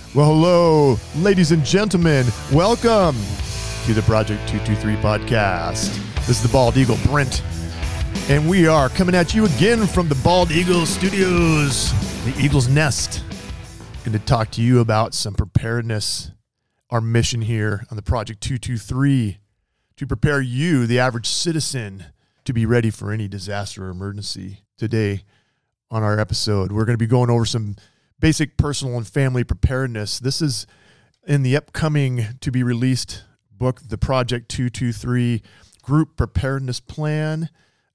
Well, hello, ladies and gentlemen. Welcome to the Project 223 podcast. This is the Bald Eagle, Brent, and we are coming at you again from the Bald Eagle Studios, the Eagle's Nest, and to talk to you about some preparedness. Our mission here on the Project 223 to prepare you, the average citizen, to be ready for any disaster or emergency. Today on our episode, we're going to be going over some basic personal and family preparedness. This is in the upcoming to be released book, the Project 223 Group Preparedness Plan,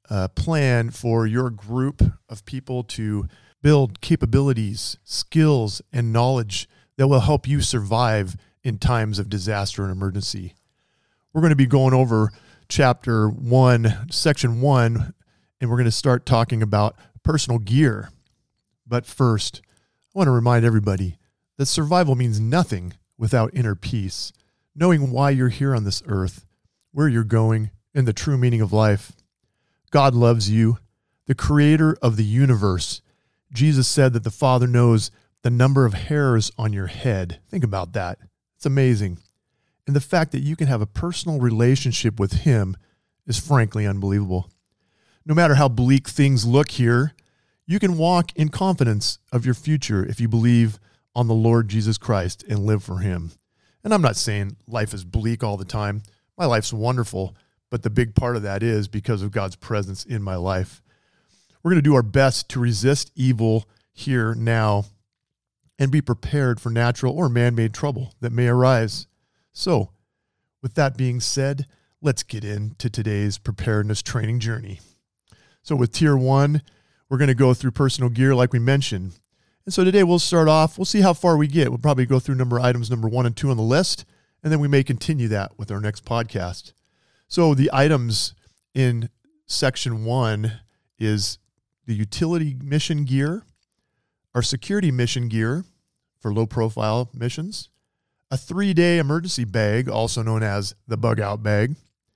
plan for your group of people to build capabilities, skills, and knowledge that will help you survive in times of disaster and emergency. We're going to be going over chapter 1, section 1, and we're going to start talking about personal gear. But first, I want to remind everybody that survival means nothing without inner peace, knowing why you're here on this earth, where you're going, and the true meaning of life. God loves you, the creator of the universe. Jesus said that the Father knows the number of hairs on your head. Think about that. It's amazing. And the fact that you can have a personal relationship with him is frankly unbelievable. No matter how bleak things look here, you can walk in confidence of your future if you believe on the Lord Jesus Christ and live for him. And I'm not saying life is bleak all the time. My life's wonderful, but the big part of that is because of God's presence in my life. We're going to do our best to resist evil here now and be prepared for natural or man-made trouble that may arise. So, with that being said, let's get into today's preparedness training journey. So with Tier 1, we're going to go through personal gear like we mentioned. And so today we'll start off, we'll see how far we get. We'll probably go through items number 1 and 2 on the list, and then we may continue that with our next podcast. So the items in section 1 is the utility mission gear, our security mission gear for low-profile missions, a 3-day emergency bag, also known as the bug-out bag,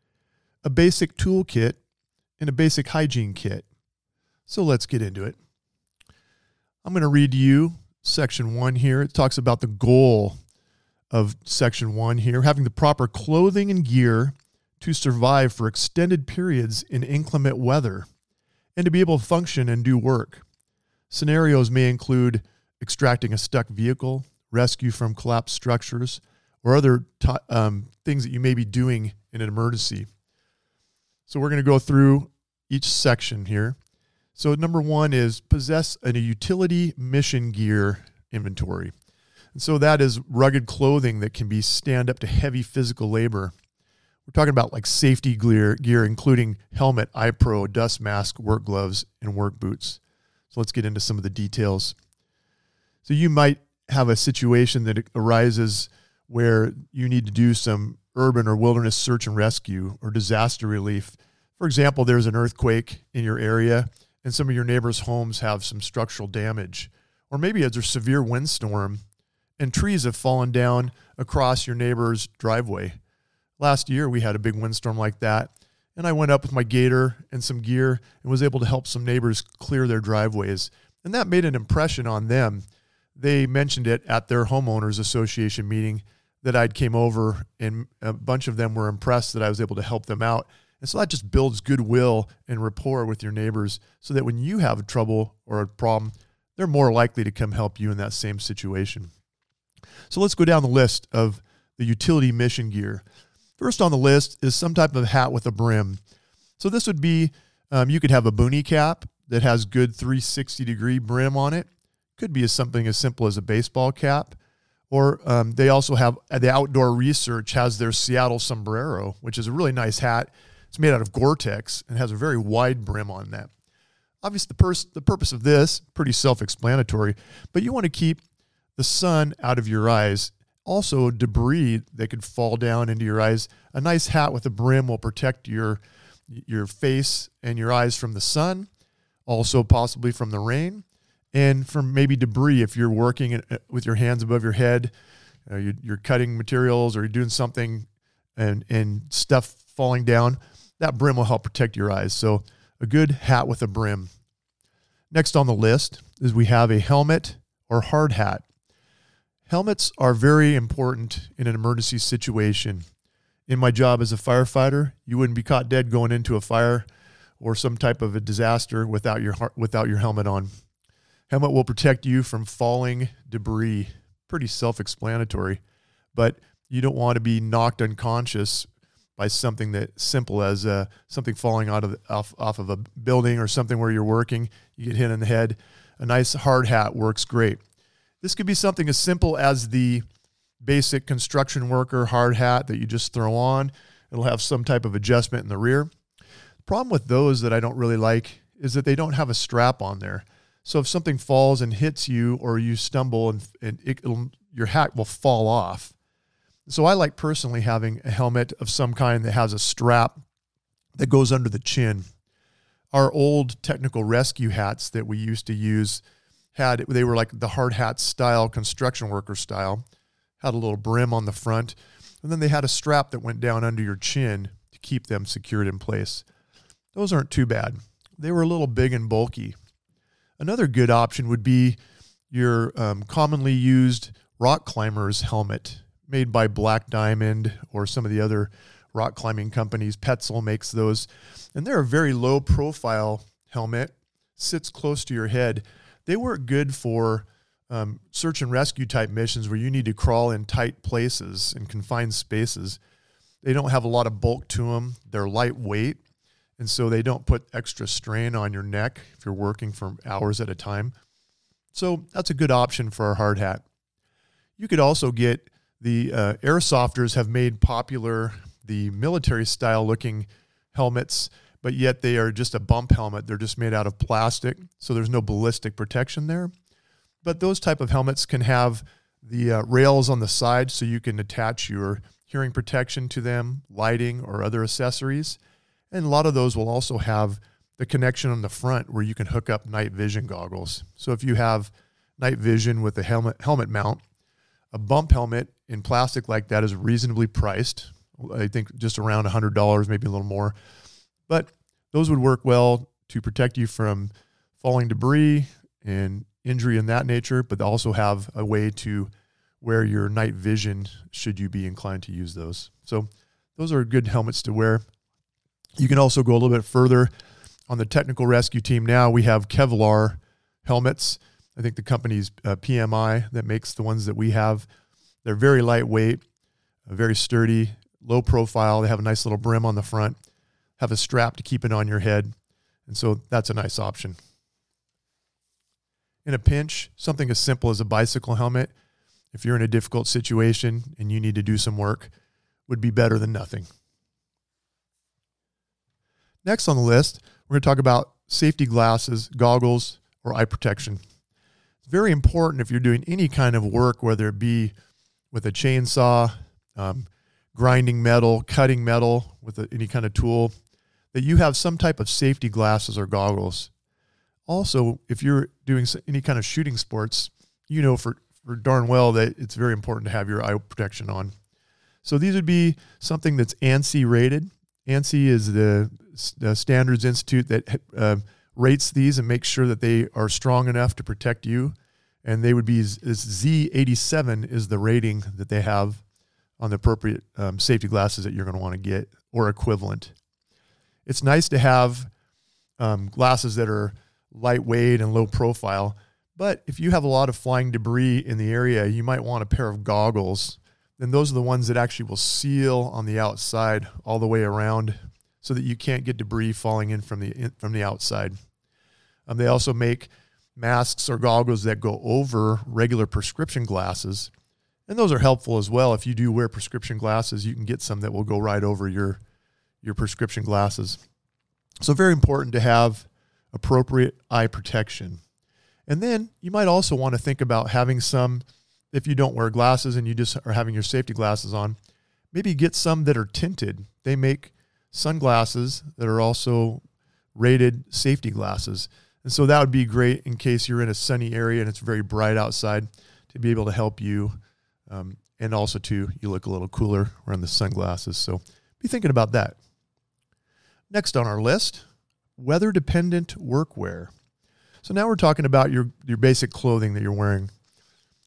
a basic toolkit, and a basic hygiene kit. So let's get into it. I'm going to read to you section 1 here. It talks about the goal of section 1 here, having the proper clothing and gear to survive for extended periods in inclement weather and to be able to function and do work. Scenarios may include extracting a stuck vehicle, rescue from collapsed structures, or other things that you may be doing in an emergency. So we're going to go through each section here. So number 1 is possess a utility mission gear inventory. And so that is rugged clothing that can be stand up to heavy physical labor. We're talking about like safety gear, including helmet, eye pro, dust mask, work gloves, and work boots. So let's get into some of the details. So you might have a situation that arises where you need to do some urban or wilderness search and rescue or disaster relief. For example, there's an earthquake in your area and some of your neighbors' homes have some structural damage. Or maybe there's a severe windstorm and trees have fallen down across your neighbor's driveway. Last year, we had a big windstorm like that, and I went up with my gator and some gear and was able to help some neighbors clear their driveways. And that made an impression on them. They mentioned it at their homeowners association meeting that I'd came over, and a bunch of them were impressed that I was able to help them out. And so that just builds goodwill and rapport with your neighbors so that when you have a trouble or a problem, they're more likely to come help you in that same situation. So let's go down the list of the utility mission gear. First on the list is some type of hat with a brim. So this would be, you could have a boonie cap that has good 360-degree brim on it. Could be something as simple as a baseball cap. Or they also have, the Outdoor Research has their Seattle sombrero, which is a really nice hat. It's made out of Gore-Tex and has a very wide brim on that. Obviously, the purpose of this, pretty self-explanatory, but you want to keep the sun out of your eyes. Also, debris that could fall down into your eyes. A nice hat with a brim will protect your face and your eyes from the sun, also possibly from the rain, and from maybe debris if you're working with your hands above your head, you're cutting materials or you're doing something and stuff falling down. That brim will help protect your eyes. So a good hat with a brim. Next on the list is we have a helmet or hard hat. Helmets are very important in an emergency situation. In my job as a firefighter, you wouldn't be caught dead going into a fire or some type of a disaster without your helmet on. Helmet will protect you from falling debris. Pretty self-explanatory, but you don't want to be knocked unconscious by something that simple as something falling off of a building or something where you're working. You get hit in the head. A nice hard hat works great. This could be something as simple as the basic construction worker hard hat that you just throw on. It'll have some type of adjustment in the rear. The problem with those that I don't really like is that they don't have a strap on there. So if something falls and hits you or you stumble and your hat will fall off. So I like personally having a helmet of some kind that has a strap that goes under the chin. Our old technical rescue hats that we used to use they were like the hard hat style, construction worker style, had a little brim on the front, and then they had a strap that went down under your chin to keep them secured in place. Those aren't too bad. They were a little big and bulky. Another good option would be your commonly used rock climber's helmet made by Black Diamond or some of the other rock climbing companies. Petzl makes those, and they're a very low profile helmet, sits close to your head. They work good for search and rescue type missions where you need to crawl in tight places and confined spaces. They don't have a lot of bulk to them. They're lightweight, and so they don't put extra strain on your neck if you're working for hours at a time. So that's a good option for a hard hat. You could also get the airsofters have made popular the military style looking helmets, but yet they are just a bump helmet. They're just made out of plastic, so there's no ballistic protection there. But those type of helmets can have the rails on the side so you can attach your hearing protection to them, lighting, or other accessories. And a lot of those will also have the connection on the front where you can hook up night vision goggles. So if you have night vision with a helmet mount, a bump helmet in plastic like that is reasonably priced. I think just around $100, maybe a little more. But those would work well to protect you from falling debris and injury in that nature, but also have a way to wear your night vision should you be inclined to use those. So those are good helmets to wear. You can also go a little bit further. On the technical rescue team now, we have Kevlar helmets. I think the company's PMI that makes the ones that we have. They're very lightweight, very sturdy, low profile. They have a nice little brim on the front, have a strap to keep it on your head. And so that's a nice option. In a pinch, something as simple as a bicycle helmet, if you're in a difficult situation and you need to do some work, would be better than nothing. Next on the list, we're going to talk about safety glasses, goggles, or eye protection. It's very important if you're doing any kind of work, whether it be with a chainsaw, grinding metal, cutting metal with any kind of tool, that you have some type of safety glasses or goggles. Also, if you're doing any kind of shooting sports, you know for darn well that it's very important to have your eye protection on. So these would be something that's ANSI rated. ANSI is the Standards Institute that rates these and makes sure that they are strong enough to protect you. And they would be Z87 is the rating that they have on the appropriate safety glasses that you're going to want to get or equivalent. It's nice to have glasses that are lightweight and low profile, but if you have a lot of flying debris in the area, you might want a pair of goggles. Then those are the ones that actually will seal on the outside all the way around so that you can't get debris falling in from the outside. They also make masks or goggles that go over regular prescription glasses, and those are helpful as well. If you do wear prescription glasses, you can get some that will go right over your prescription glasses. So very important to have appropriate eye protection. And then you might also want to think about having some, if you don't wear glasses and you just are having your safety glasses on, maybe get some that are tinted. They make sunglasses that are also rated safety glasses. And so that would be great in case you're in a sunny area and it's very bright outside to be able to help you. And also too, you look a little cooler wearing the sunglasses. So be thinking about that. Next on our list, weather-dependent workwear. So now we're talking about your basic clothing that you're wearing.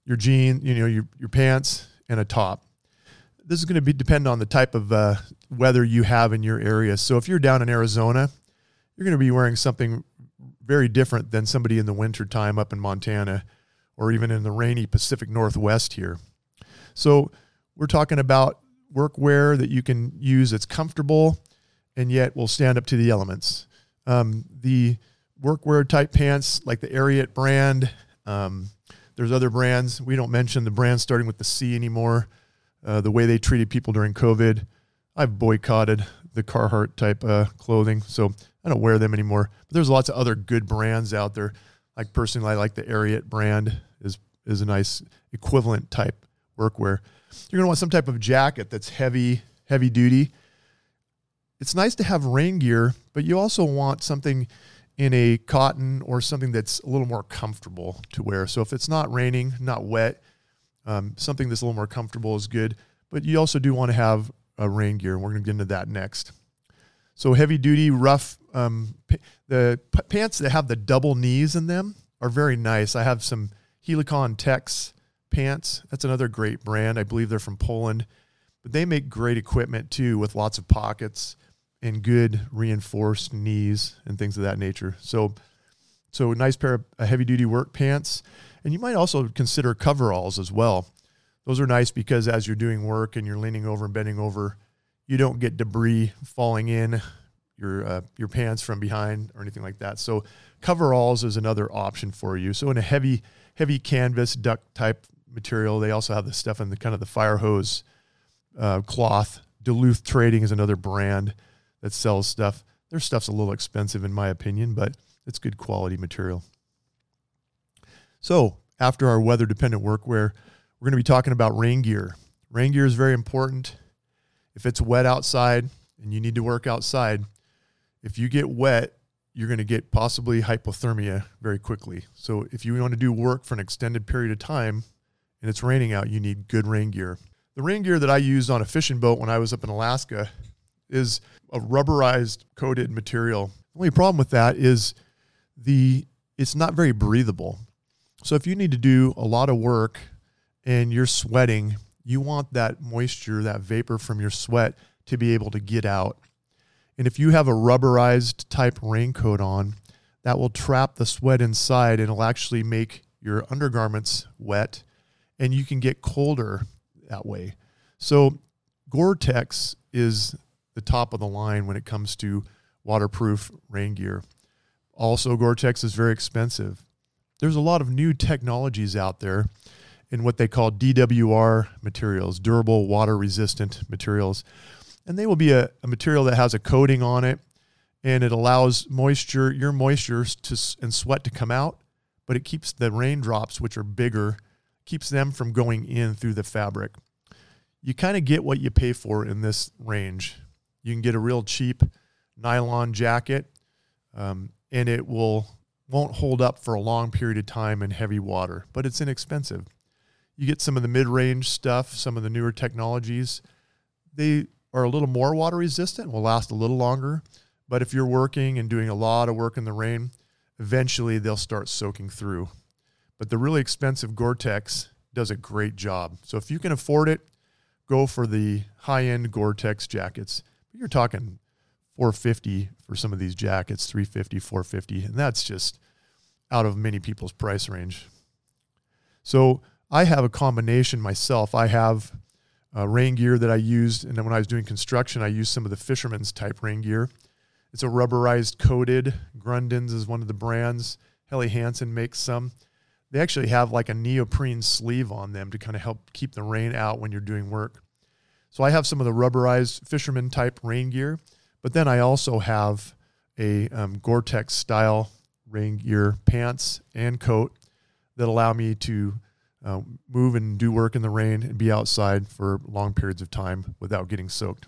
your jeans, your pants, and a top. This is going to depend on the type of weather you have in your area. So if you're down in Arizona, you're going to be wearing something very different than somebody in the winter time up in Montana or even in the rainy Pacific Northwest here. So we're talking about workwear that you can use that's comfortable and yet will stand up to the elements. The workwear type pants like the Ariat brand, there's other brands. We don't mention the brands starting with the C anymore. The way they treated people during COVID. I've boycotted the Carhartt type clothing, so I don't wear them anymore. But there's lots of other good brands out there. Like personally, I like the Ariat brand is a nice equivalent type workwear. You're going to want some type of jacket that's heavy duty. It's nice to have rain gear, but you also want something in a cotton or something that's a little more comfortable to wear. So if it's not raining, not wet, something that's a little more comfortable is good. But you also do want to have a rain gear, and we're going to get into that next. So heavy duty, rough, the pants that have the double knees in them are very nice. I have some Helicon Tex pants. That's another great brand. I believe they're from Poland, but they make great equipment too with lots of pockets and good reinforced knees and things of that nature. So a nice pair of heavy duty work pants. And you might also consider coveralls as well. Those are nice because as you're doing work and you're leaning over and bending over, you don't get debris falling in your pants from behind or anything like that. So coveralls is another option for you. So in a heavy canvas duck type material, they also have the stuff in the kind of the fire hose cloth. Duluth Trading is another brand that sells stuff. Their stuff's a little expensive in my opinion, but it's good quality material. So after our weather dependent workwear, we're going to be talking about rain gear. Rain gear is very important. If it's wet outside and you need to work outside, if you get wet, you're going to get possibly hypothermia very quickly. So if you want to do work for an extended period of time and it's raining out, you need good rain gear. The rain gear that I used on a fishing boat when I was up in Alaska is a rubberized coated material. The only problem with that is it's not very breathable. So if you need to do a lot of work and you're sweating, you want that moisture, that vapor from your sweat to be able to get out. And if you have a rubberized type raincoat on, that will trap the sweat inside and it'll actually make your undergarments wet and you can get colder that way. So Gore-Tex is the top of the line when it comes to waterproof rain gear. Also, Gore-Tex is very expensive. There's a lot of new technologies out there in what they call DWR materials, durable water resistant materials. And they will be a material that has a coating on it and it allows your moisture and sweat to come out, but it keeps the raindrops, which are bigger, keeps them from going in through the fabric. You kind of get what you pay for in this range. You can get a real cheap nylon jacket, and it won't hold up for a long period of time in heavy water, but it's inexpensive. You get some of the mid-range stuff, some of the newer technologies. They are a little more water resistant, will last a little longer, but if you're working and doing a lot of work in the rain, eventually they'll start soaking through. But the really expensive Gore-Tex does a great job. So if you can afford it, go for the high-end Gore-Tex jackets. But you're talking $450 for some of these jackets, $350, $450, and that's just out of many people's price range. So I have a combination myself. I have rain gear that I used, and then when I was doing construction, I used some of the fisherman's type rain gear. It's a rubberized coated. Grundens is one of the brands. Helly Hansen makes some. They actually have like a neoprene sleeve on them to kind of help keep the rain out when you're doing work. So I have some of the rubberized fisherman type rain gear, but then I also have a Gore-Tex style rain gear pants and coat that allow me to move and do work in the rain and be outside for long periods of time without getting soaked.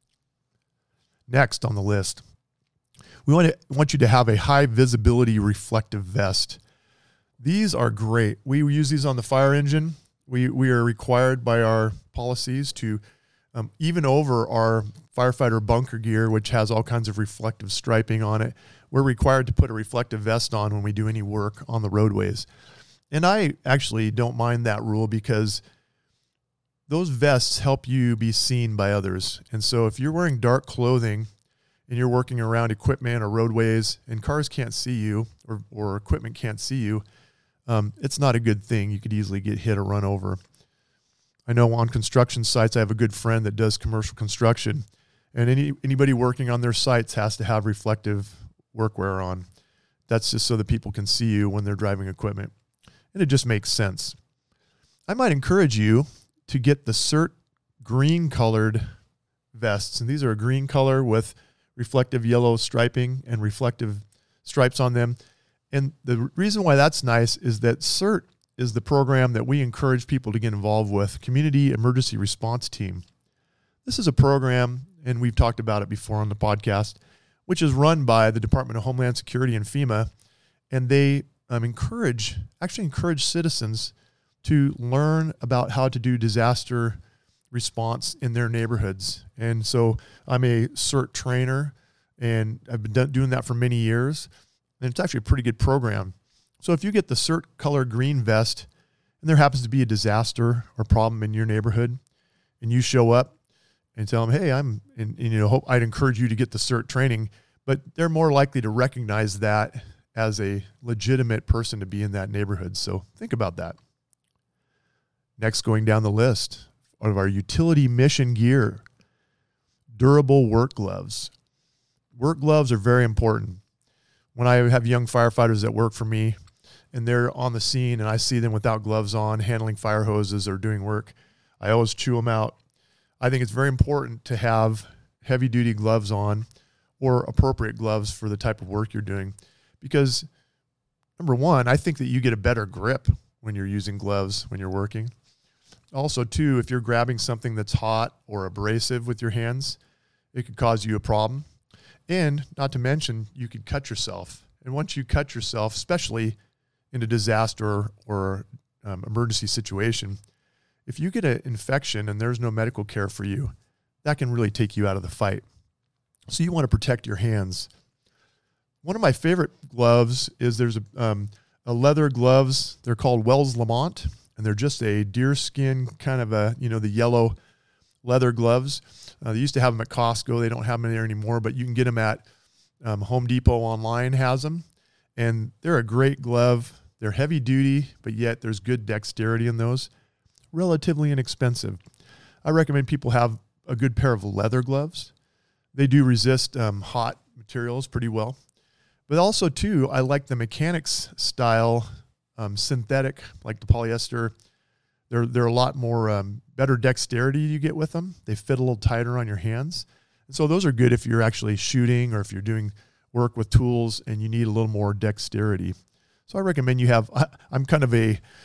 Next on the list, we want you to have a high visibility reflective vest. These are great. We use these on the fire engine. We are required by our policies to, even over our firefighter bunker gear, which has all kinds of reflective striping on it, we're required to put a reflective vest on when we do any work on the roadways. And I actually don't mind that rule because those vests help you be seen by others. And so if you're wearing dark clothing and you're working around equipment or roadways and cars can't see you or equipment can't see you, it's not a good thing. You could easily get hit or run over. I know on construction sites, I have a good friend that does commercial construction, and anybody working on their sites has to have reflective workwear on. That's just so that people can see you when they're driving equipment. And it just makes sense. I might encourage you to get the CERT green colored vests. And these are a green color with reflective yellow striping and reflective stripes on them. And the reason why that's nice is that CERT is the program that we encourage people to get involved with, Community Emergency Response Team. This is a program, and we've talked about it before on the podcast, which is run by the Department of Homeland Security and FEMA. And they encourage citizens to learn about how to do disaster response in their neighborhoods. And so I'm a CERT trainer, and I've been doing that for many years. And it's actually a pretty good program. So if you get the CERT color green vest and there happens to be a disaster or problem in your neighborhood and you show up and tell them, hey, I'd encourage you to get the CERT training, but they're more likely to recognize that as a legitimate person to be in that neighborhood. So think about that. Next, going down the list of our utility mission gear, durable work gloves. Work gloves are very important. When I have young firefighters that work for me and they're on the scene and I see them without gloves on, handling fire hoses or doing work, I always chew them out. I think it's very important to have heavy-duty gloves on or appropriate gloves for the type of work you're doing because, number one, I think that you get a better grip when you're using gloves when you're working. Also, too, if you're grabbing something that's hot or abrasive with your hands, it could cause you a problem. And not to mention, you could cut yourself. And once you cut yourself, especially in a disaster or emergency situation, if you get an infection and there's no medical care for you, that can really take you out of the fight. So you want to protect your hands. One of my favorite gloves is there's a leather gloves. They're called Wells Lamont, and they're just a deerskin kind of the yellow leather gloves. They used to have them at Costco. They don't have them there anymore, but you can get them at Home Depot online has them. And they're a great glove. They're heavy duty, but yet there's good dexterity in those. Relatively inexpensive. I recommend people have a good pair of leather gloves. They do resist hot materials pretty well. But also, too, I like the mechanics style synthetic, like the polyester. They're a lot more better dexterity you get with them. They fit a little tighter on your hands. And so those are good if you're actually shooting or if you're doing work with tools and you need a little more dexterity. So I recommend you have, I kind of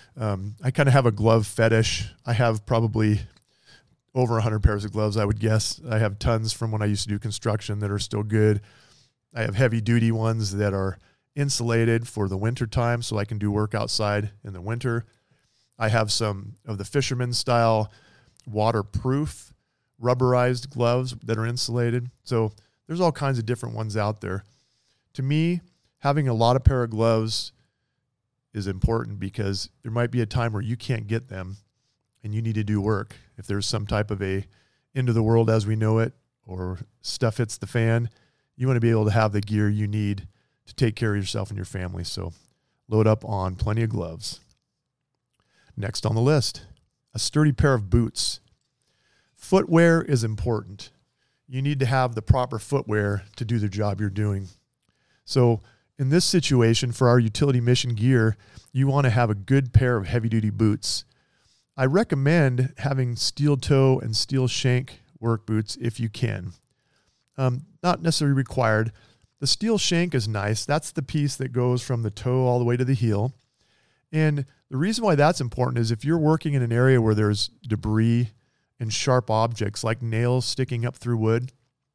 have a glove fetish. I have probably over 100 pairs of gloves, I would guess. I have tons from when I used to do construction that are still good. I have heavy duty ones that are insulated for the winter time so I can do work outside in the winter. I have some of the fisherman style waterproof rubberized gloves that are insulated. So there's all kinds of different ones out there. To me, having a lot of pair of gloves is important because there might be a time where you can't get them and you need to do work. If there's some type of a end of the world as we know it or stuff hits the fan, you want to be able to have the gear you need to take care of yourself and your family. So load up on plenty of gloves. Next on the list, a sturdy pair of boots. Footwear is important. You need to have the proper footwear to do the job you're doing. So in this situation, for our utility mission gear, you want to have a good pair of heavy-duty boots. I recommend having steel toe and steel shank work boots if you can. Not necessarily required. The steel shank is nice. That's the piece that goes from the toe all the way to the heel. And the reason why that's important is if you're working in an area where there's debris and sharp objects like nails sticking up through wood,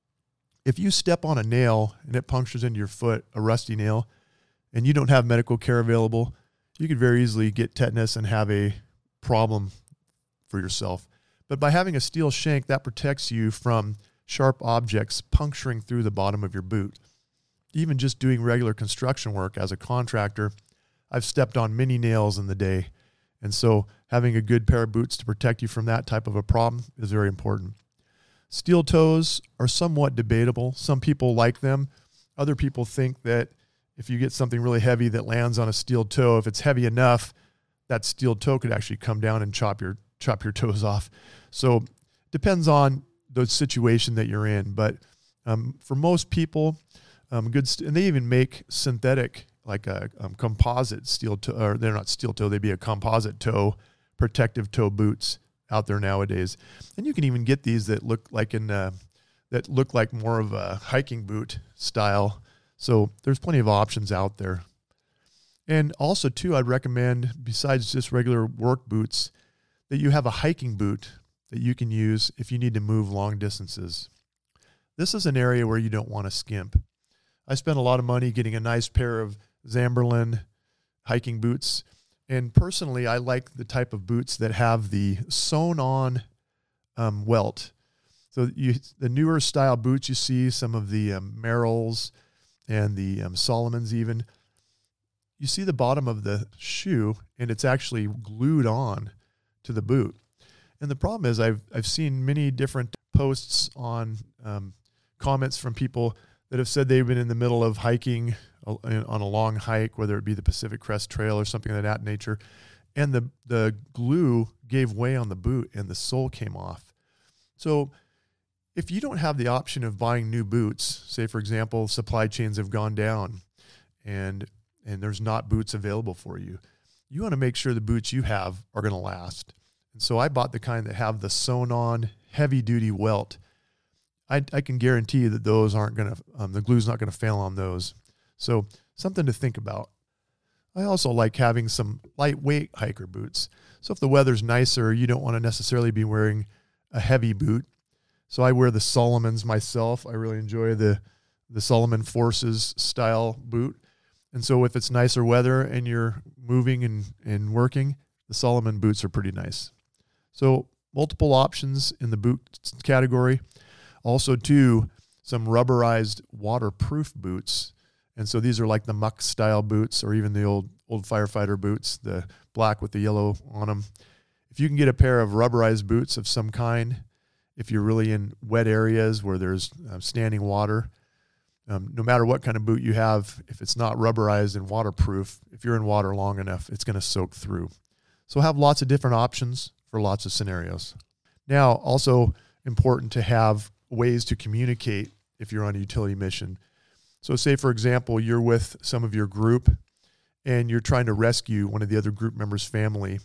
if you step on a nail and it punctures into your foot, a rusty nail, and you don't have medical care available, you could very easily get tetanus and have a problem for yourself. But by having a steel shank, that protects you from sharp objects puncturing through the bottom of your boot. Even just doing regular construction work as a contractor, I've stepped on many nails in the day. And so having a good pair of boots to protect you from that type of a problem is very important. Steel toes are somewhat debatable. Some people like them. Other people think that if you get something really heavy that lands on a steel toe, if it's heavy enough, that steel toe could actually come down and chop your toes off. So depends on the situation that you're in. But for most people, and they even make synthetic, like a composite steel toe, or they're not steel toe, they'd be a composite toe, protective toe boots out there nowadays. And you can even get these that look like more of a hiking boot style. So there's plenty of options out there. And also too, I'd recommend, besides just regular work boots, that you have a hiking boot that you can use if you need to move long distances. This is an area where you don't want to skimp. I spent a lot of money getting a nice pair of Zamberlan hiking boots. And personally, I like the type of boots that have the sewn-on welt. So the newer style boots you see, some of the Merrells and the Salomons even, you see the bottom of the shoe, and it's actually glued on to the boot. And the problem is I've seen many different posts on comments from people that have said they've been in the middle of hiking on a long hike, whether it be the Pacific Crest Trail or something of that nature, and the glue gave way on the boot and the sole came off. So if you don't have the option of buying new boots, say for example, supply chains have gone down and there's not boots available for you, you want to make sure the boots you have are going to last. And so I bought the kind that have the sewn-on heavy-duty welt. I can guarantee that those aren't going to, the glue's not going to fail on those. So something to think about. I also like having some lightweight hiker boots. So if the weather's nicer, you don't want to necessarily be wearing a heavy boot. So I wear the Salomons myself. I really enjoy the Salomon Forces style boot. And so if it's nicer weather and you're moving and working, the Salomon boots are pretty nice. So multiple options in the boot category. Also too, some rubberized waterproof boots. And so these are like the muck style boots, or even the old firefighter boots, the black with the yellow on them. If you can get a pair of rubberized boots of some kind, if you're really in wet areas where there's standing water, no matter what kind of boot you have, if it's not rubberized and waterproof, if you're in water long enough, it's going to soak through. So have lots of different options for lots of scenarios. Now, also important to have ways to communicate if you're on a utility mission. So say, for example, you're with some of your group and you're trying to rescue one of the other group members' family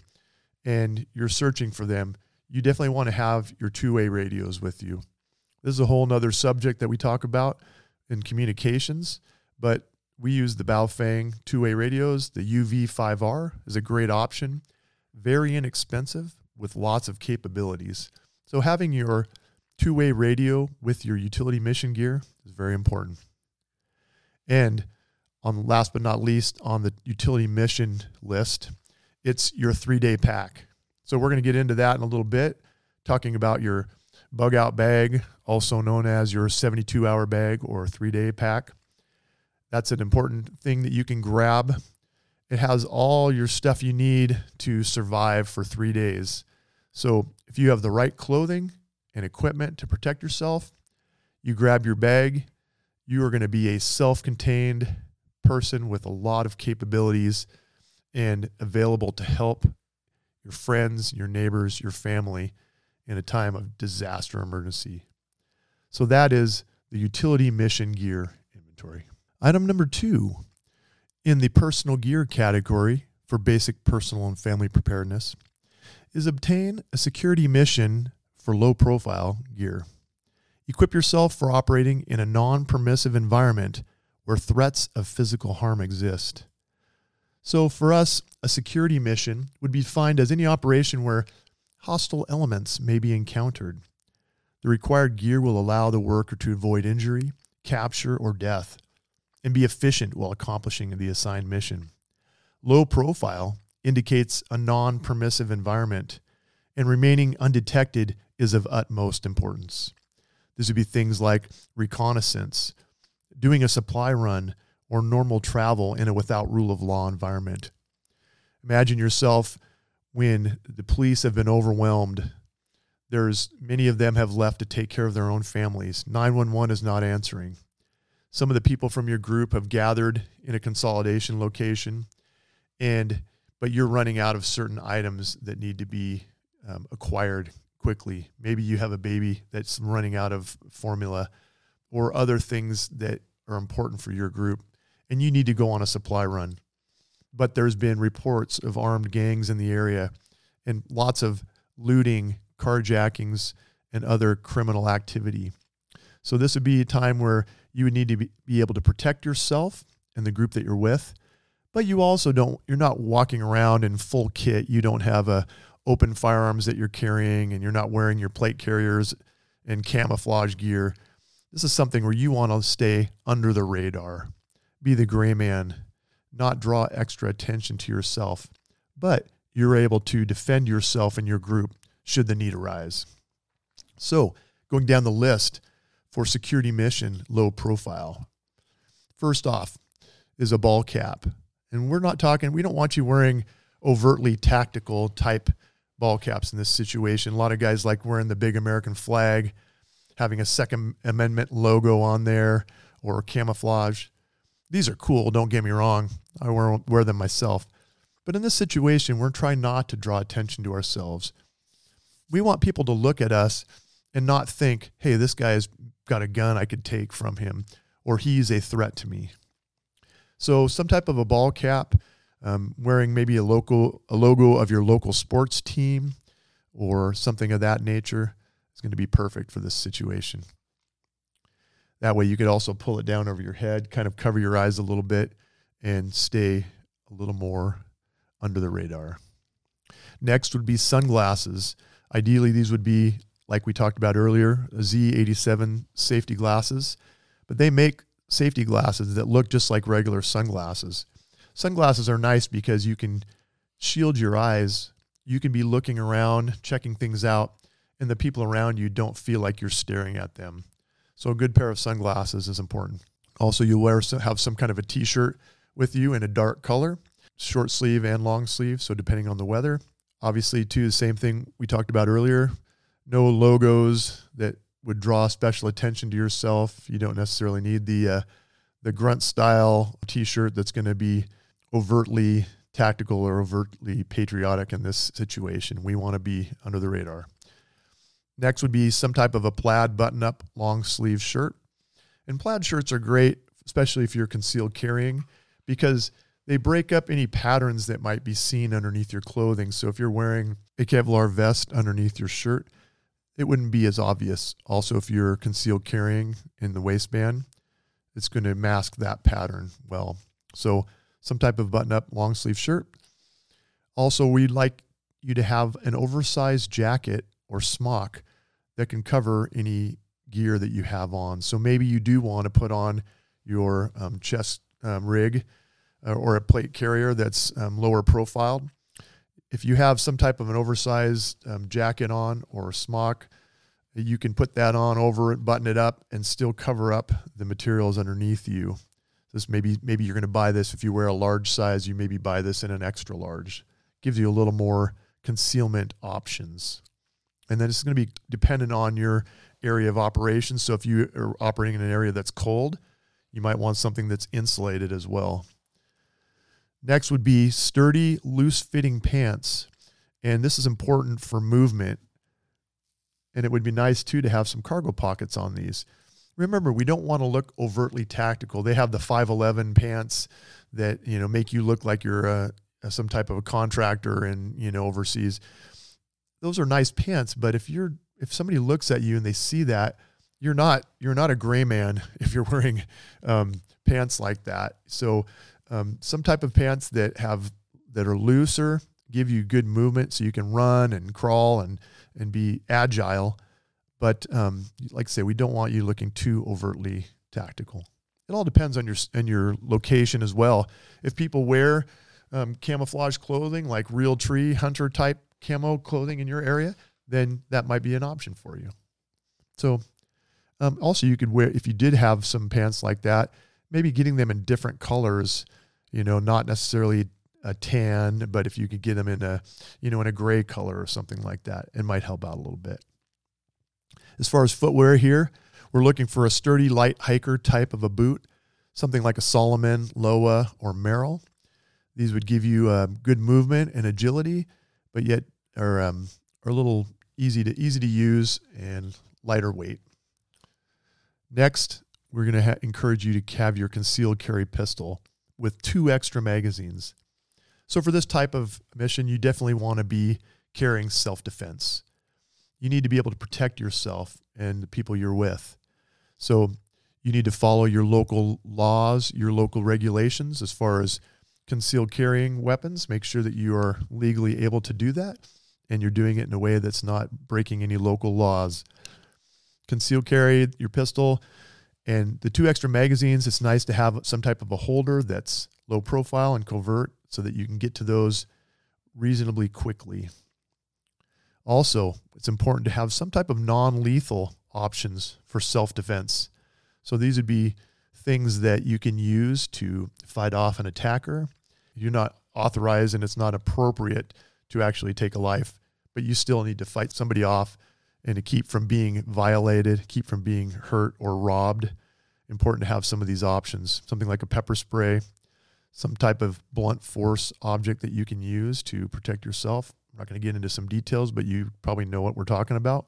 and you're searching for them. You definitely want to have your two-way radios with you. This is a whole nother subject that we talk about in communications, but we use the Baofeng two-way radios. The UV5R is a great option, very inexpensive with lots of capabilities. So having your two-way radio with your utility mission gear is very important. And last but not least, on the utility mission list, it's your 3-day pack. So we're going to get into that in a little bit, talking about your bug out bag, also known as your 72-hour bag or 3-day pack. That's an important thing that you can grab. It has all your stuff you need to survive for 3 days. So if you have the right clothing and equipment to protect yourself, you grab your bag, you are going to be a self-contained person with a lot of capabilities and available to help your friends, your neighbors, your family in a time of disaster emergency. So that is the utility mission gear inventory. Item number 2 in the personal gear category for basic personal and family preparedness is obtain a security mission for low profile gear. Equip yourself for operating in a non-permissive environment where threats of physical harm exist. So for us, a security mission would be defined as any operation where hostile elements may be encountered. The required gear will allow the worker to avoid injury, capture, or death, and be efficient while accomplishing the assigned mission. Low profile indicates a non-permissive environment, and remaining undetected is of utmost importance. This would be things like reconnaissance, doing a supply run, or normal travel in a without rule of law environment, Imagine yourself when the police have been overwhelmed. Many of them have left to take care of their own families. 911 is not answering. Some of the people from your group have gathered in a consolidation location, but you're running out of certain items that need to be acquired quickly. Maybe you have a baby that's running out of formula or other things that are important for your group, and you need to go on a supply run. But there's been reports of armed gangs in the area and lots of looting, carjackings, and other criminal activity. So this would be a time where you would need to be able to protect yourself and the group that you're with, but you're not walking around in full kit. You don't have open firearms that you're carrying, and you're not wearing your plate carriers and camouflage gear. This is something where you want to stay under the radar, be the gray man, not draw extra attention to yourself, but you're able to defend yourself and your group should the need arise. So going down the list for security mission, low profile. First off is a ball cap. And we don't want you wearing overtly tactical type ball caps in this situation. A lot of guys like wearing the big American flag, having a Second Amendment logo on there, or camouflage. These are cool, don't get me wrong. I wear them myself. But in this situation, we're trying not to draw attention to ourselves. We want people to look at us and not think, hey, this guy's got a gun I could take from him, or he's a threat to me. So some type of a ball cap, wearing maybe a logo of your local sports team or something of that nature is going to be perfect for this situation. That way you could also pull it down over your head, kind of cover your eyes a little bit, and stay a little more under the radar. Next would be sunglasses. Ideally, these would be, like we talked about earlier, a Z87 safety glasses, but they make safety glasses that look just like regular sunglasses. Sunglasses are nice because you can shield your eyes. You can be looking around, checking things out, and the people around you don't feel like you're staring at them. So a good pair of sunglasses is important. Also, you'll have some kind of a t-shirt with you in a dark color, short sleeve and long sleeve, so depending on the weather. Obviously, too, the same thing we talked about earlier. No logos that would draw special attention to yourself. You don't necessarily need the grunt style t-shirt that's going to be overtly tactical or overtly patriotic in this situation. We want to be under the radar. Next would be some type of a plaid button-up long sleeve shirt. And plaid shirts are great, especially if you're concealed carrying, because they break up any patterns that might be seen underneath your clothing. So if you're wearing a Kevlar vest underneath your shirt, it wouldn't be as obvious. Also, if you're concealed carrying in the waistband, it's going to mask that pattern well. So some type of button-up long sleeve shirt. Also, we'd like you to have an oversized jacket or smock that can cover any gear that you have on. So maybe you do want to put on your chest rig or a plate carrier that's lower profiled. If you have some type of an oversized jacket on or smock, you can put that on over it, button it up, and still cover up the materials underneath you. This maybe you're going to buy this if you wear a large size. You maybe buy this in an extra large. Gives you a little more concealment options. And then it's going to be dependent on your area of operation. So if you are operating in an area that's cold, you might want something that's insulated as well. Next would be sturdy, loose-fitting pants. And this is important for movement. And it would be nice, too, to have some cargo pockets on these. Remember, we don't want to look overtly tactical. They have the 511 pants that, make you look like you're some type of a contractor in, overseas. Those are nice pants, but if somebody looks at you and they see that, you're not a gray man if you're wearing pants like that. So some type of pants that are looser, give you good movement so you can run and crawl and be agile. But like I say, we don't want you looking too overtly tactical. It all depends on your location as well. If people wear camouflage clothing like real tree hunter type camo clothing in your area, then that might be an option for you. So also you could wear, if you did have some pants like that, maybe getting them in different colors, not necessarily a tan, but if you could get them in in a gray color or something like that, it might help out a little bit. As far as footwear here, we're looking for a sturdy, light hiker type of a boot, something like a Salomon, Loa, or Merrell. These would give you good movement and agility, but yet are a little easy to use and lighter weight. Next, we're going to encourage you to have your concealed carry pistol with 2 extra magazines. So for this type of mission, you definitely want to be carrying self-defense. You need to be able to protect yourself and the people you're with. So you need to follow your local laws, your local regulations as far as concealed carrying weapons. Make sure that you are legally able to do that and you're doing it in a way that's not breaking any local laws. Concealed carry your pistol and the 2 extra magazines. It's nice to have some type of a holder that's low profile and covert so that you can get to those reasonably quickly. Also, it's important to have some type of non-lethal options for self-defense. So these would be things that you can use to fight off an attacker. You're not authorized and it's not appropriate to actually take a life, but you still need to fight somebody off and to keep from being violated, keep from being hurt or robbed. Important to have some of these options, something like a pepper spray, some type of blunt force object that you can use to protect yourself. I'm not going to get into some details, but you probably know what we're talking about.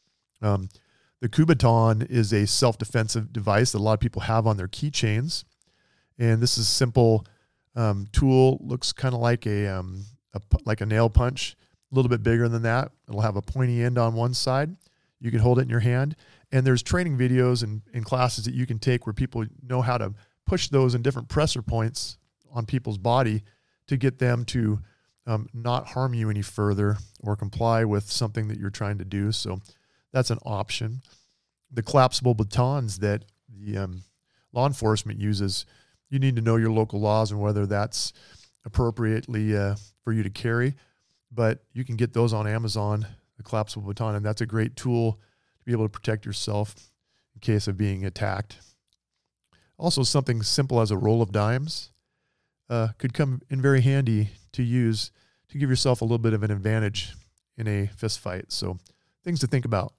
The Kubotan is a self-defensive device that a lot of people have on their keychains. And this is a simple tool, looks kind of like a nail punch, a little bit bigger than that. It'll have a pointy end on one side. You can hold it in your hand. And there's training videos and classes that you can take where people know how to push those in different pressure points on people's body to get them to not harm you any further or comply with something that you're trying to do. So that's an option. The collapsible batons that the law enforcement uses, you need to know your local laws and whether that's appropriately for you to carry. But you can get those on Amazon, the collapsible baton, and that's a great tool to be able to protect yourself in case of being attacked. Also, something simple as a roll of dimes could come in very handy to use to give yourself a little bit of an advantage in a fist fight. So things to think about.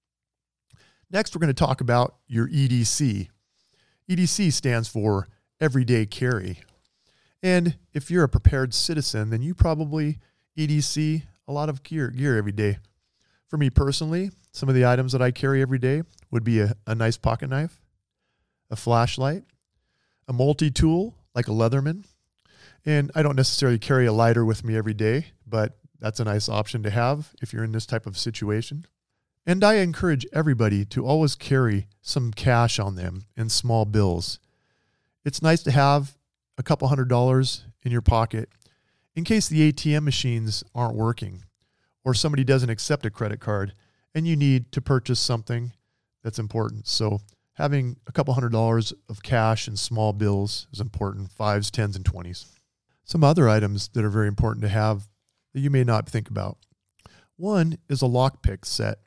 Next, we're going to talk about your EDC. EDC stands for everyday carry. And if you're a prepared citizen, then you probably EDC a lot of gear every day. For me personally, some of the items that I carry every day would be a nice pocket knife, a flashlight, a multi-tool like a Leatherman. And I don't necessarily carry a lighter with me every day, but that's a nice option to have if you're in this type of situation. And I encourage everybody to always carry some cash on them in small bills. It's nice to have a couple $100 in your pocket in case the ATM machines aren't working or somebody doesn't accept a credit card and you need to purchase something that's important. So having a couple $100 of cash in small bills is important, 5s, 10s, and 20s. Some other items that are very important to have that you may not think about. One is a lockpick set.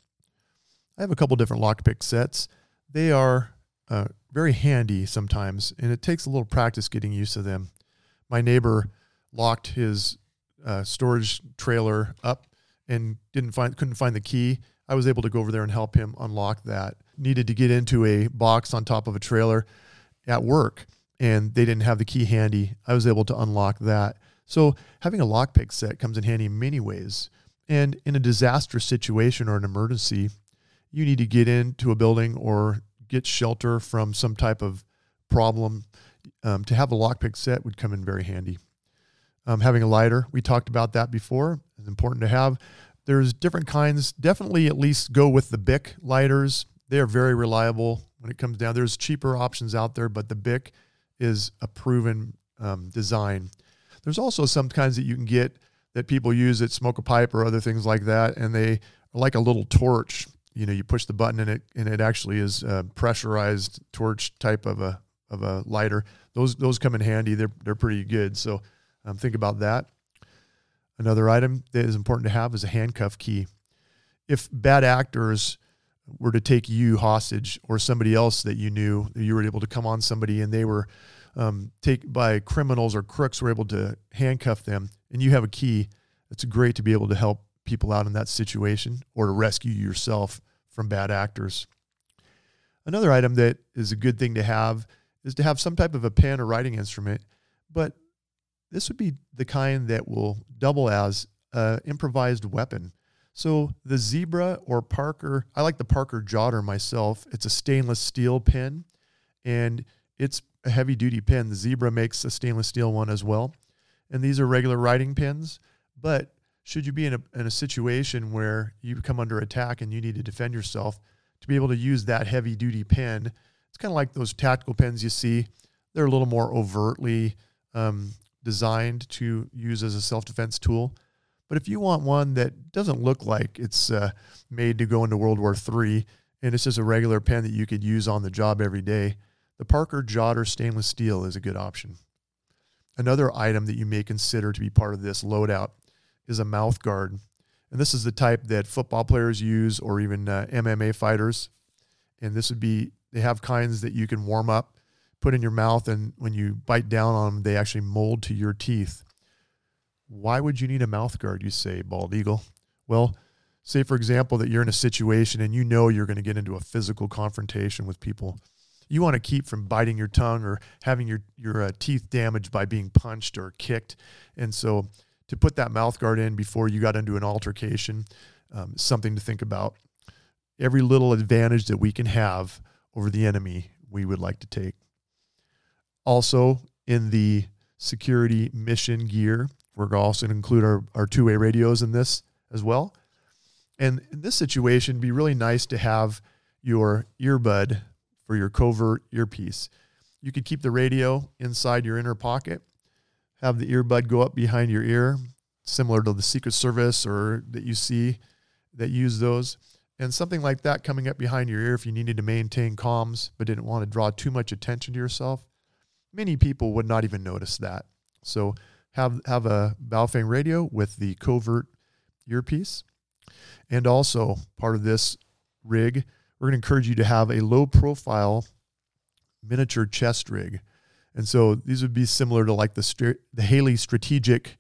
I have a couple different lockpick sets. They are very handy sometimes, and it takes a little practice getting used to them. My neighbor locked his storage trailer up and couldn't find the key. I was able to go over there and help him unlock that. Needed to get into a box on top of a trailer at work, and they didn't have the key handy. I was able to unlock that. So having a lockpick set comes in handy in many ways. And in a disastrous situation or an emergency, you need to get into a building or get shelter from some type of problem. To have a lockpick set would come in very handy. Having a lighter, we talked about that before. It's important to have. There's different kinds. Definitely at least go with the Bic lighters. They are very reliable when it comes down. There's cheaper options out there, but the Bic is a proven design. There's also some kinds that you can get that people use that smoke a pipe or other things like that, and they are like a little torch. You know, you push the button and it actually is a pressurized torch type of a lighter. Those come in handy. They're pretty good. So think about that. Another item that is important to have is a handcuff key. If bad actors were to take you hostage or somebody else that you knew, you were able to come on somebody and they were by criminals or crooks were able to handcuff them, and you have a key, it's great to be able to help people out in that situation or to rescue yourself from bad actors. Another item that is a good thing to have is to have some type of a pen or writing instrument, but this would be the kind that will double as an improvised weapon. So the Zebra or Parker, I like the Parker Jotter myself. It's a stainless steel pen, and it's a heavy-duty pen. The Zebra makes a stainless steel one as well, and these are regular writing pens. But should you be in a situation where you come under attack and you need to defend yourself, to be able to use that heavy-duty pen, it's kind of like those tactical pens you see. They're a little more overtly designed to use as a self-defense tool. But if you want one that doesn't look like it's made to go into World War III, and it's just a regular pen that you could use on the job every day, the Parker Jotter stainless steel is a good option. Another item that you may consider to be part of this loadout is a mouth guard. And this is the type that football players use, or even MMA fighters. And this would be, they have kinds that you can warm up, put in your mouth, and when you bite down on them, they actually mold to your teeth. Why would you need a mouth guard, you say, Bald Eagle? Well, say, for example, that you're in a situation and you know you're going to get into a physical confrontation with people. You want to keep from biting your tongue or having your teeth damaged by being punched or kicked. And so to put that mouth guard in before you got into an altercation, something to think about. Every little advantage that we can have over the enemy, we would like to take. Also, in the security mission gear, we're also going to include our two-way radios in this as well. And in this situation, it'd be really nice to have your earbud for your covert earpiece. You could keep the radio inside your inner pocket, have the earbud go up behind your ear, similar to the Secret Service or that you see that use those. And something like that coming up behind your ear if you needed to maintain comms but didn't want to draw too much attention to yourself. Many people would not even notice that. So have a Baofeng radio with the covert earpiece. And also part of this rig, we're going to encourage you to have a low profile miniature chest rig. And so these would be similar to like the Haley Strategic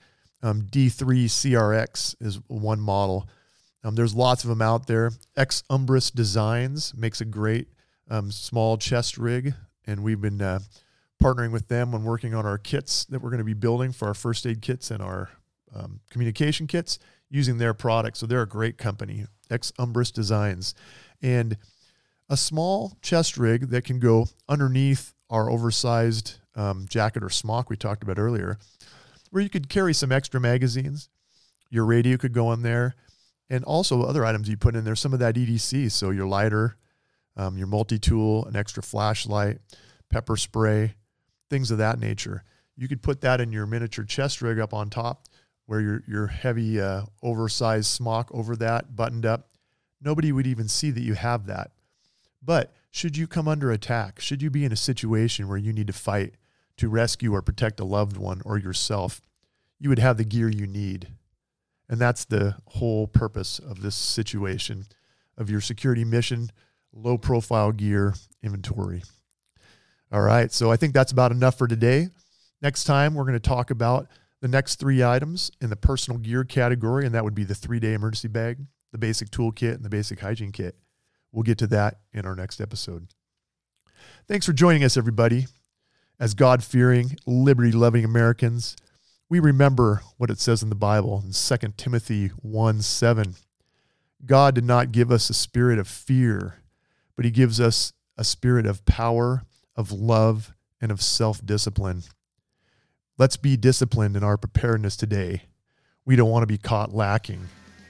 D3 CRX is one model. There's lots of them out there. Ex Umbris Designs makes a great small chest rig, and we've been partnering with them when working on our kits that we're going to be building for our first aid kits and our communication kits using their products. So they're a great company, Ex Umbris Designs. And a small chest rig that can go underneath our oversized jacket or smock we talked about earlier, where you could carry some extra magazines. Your radio could go in there, and also other items you put in there, some of that EDC, so your lighter, your multi-tool, an extra flashlight, pepper spray, things of that nature. You could put that in your miniature chest rig up on top, where your heavy oversized smock over that, buttoned up. Nobody would even see that you have that. But should you come under attack, should you be in a situation where you need to fight to rescue or protect a loved one or yourself, you would have the gear you need. And that's the whole purpose of this situation, of your security mission, low profile gear inventory. All right, so I think that's about enough for today. Next time, we're going to talk about the next 3 items in the personal gear category, and that would be the 3-day emergency bag, the basic toolkit, and the basic hygiene kit. We'll get to that in our next episode. Thanks for joining us, everybody. As God-fearing, liberty-loving Americans, we remember what it says in the Bible in 2 Timothy 1:7. God did not give us a spirit of fear, but he gives us a spirit of power, of love, and of self-discipline. Let's be disciplined in our preparedness today. We don't want to be caught lacking.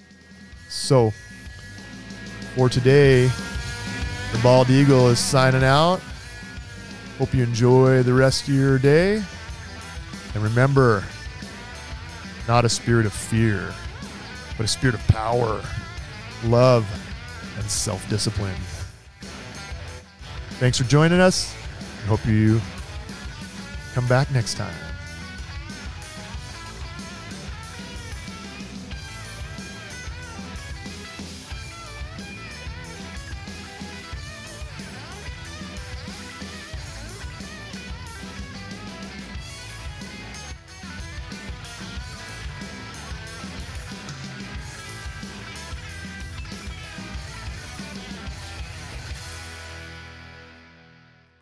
So, for today, the Bald Eagle is signing out. Hope you enjoy the rest of your day. And remember, not a spirit of fear, but a spirit of power, love, and self-discipline. Thanks for joining us. I hope you come back next time.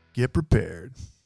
Get prepared.